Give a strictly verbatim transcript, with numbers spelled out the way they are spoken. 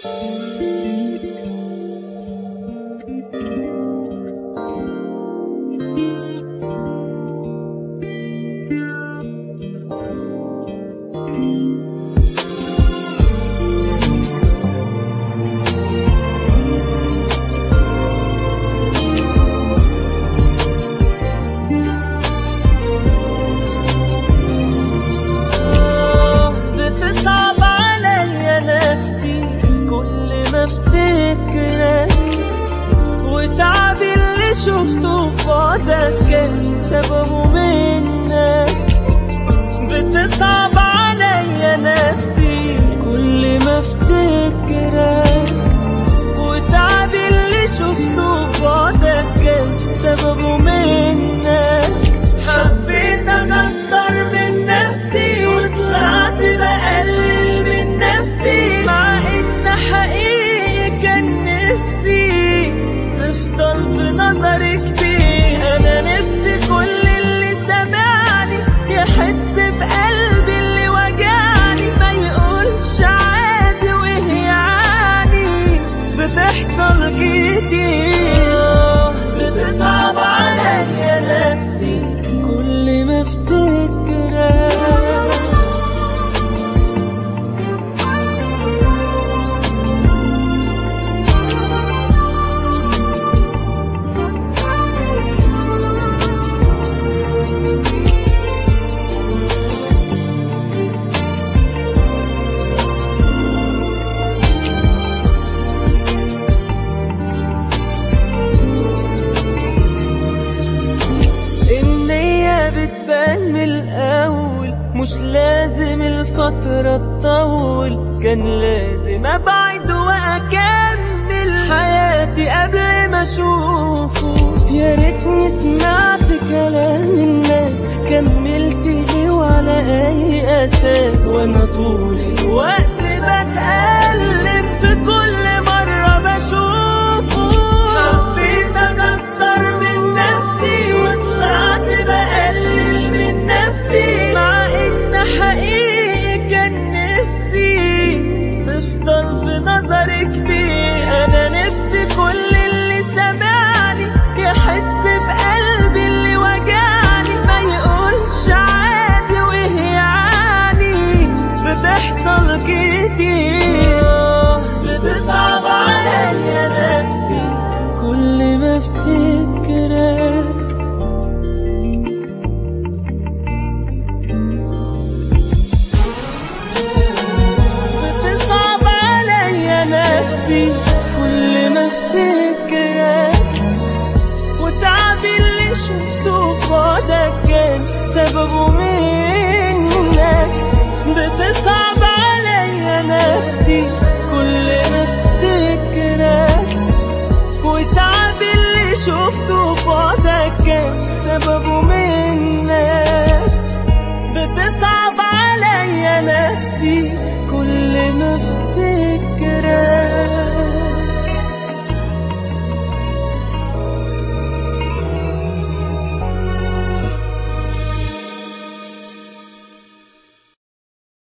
وتعبي اللي شفته في بعدك كان سببه منك. بتصعب عليا نفسي كل ما افتكرك، وتعبي اللي شفته في بعدك كان سببه منك. حبيت اكتر من نفسي وطلعت بقلل من نفسي، مع ان حقيقي كان نفسي تفضل في نظري كتير. انا نفسي كل اللي سمعني يحس بقلبي اللي وجعني، ما يقولش عادي وهي يعني بتحصل كتير. بتصعب عليا نفسي كل ما افتكرك. بتبان من الأول، مش لازم الفترة تطول، كان لازم أبعد وأكمل حياتي قبل ما أشوفه. يا ريتني سمعت كلام الناس، كملت ليه وعلى أي أساس؟ وأنا طول الوقت بتقلب في كل مرة بشوفه. حبيت أكتر من نفسي وطلعت بقلل من نفسي، مع إن حقيقي كان نفسي تفضل في نظري كبير. أنا نفسي كل اللي سمعني يحس بقلبي اللي وجعني، ما يقولش عادي وهي يعني بتحصل كتير. بتصعب عليا نفسي كل ما افتكرك. بتصعب عليا نفسي كل ما افتكرك، وتعبي اللي شفته في بعدك كان سببه منك. بتصعب عليا نفسي كل ما افتكرك، وتعبي اللي شفته في بعدك كان سببه منك. بتصعب عليا نفسي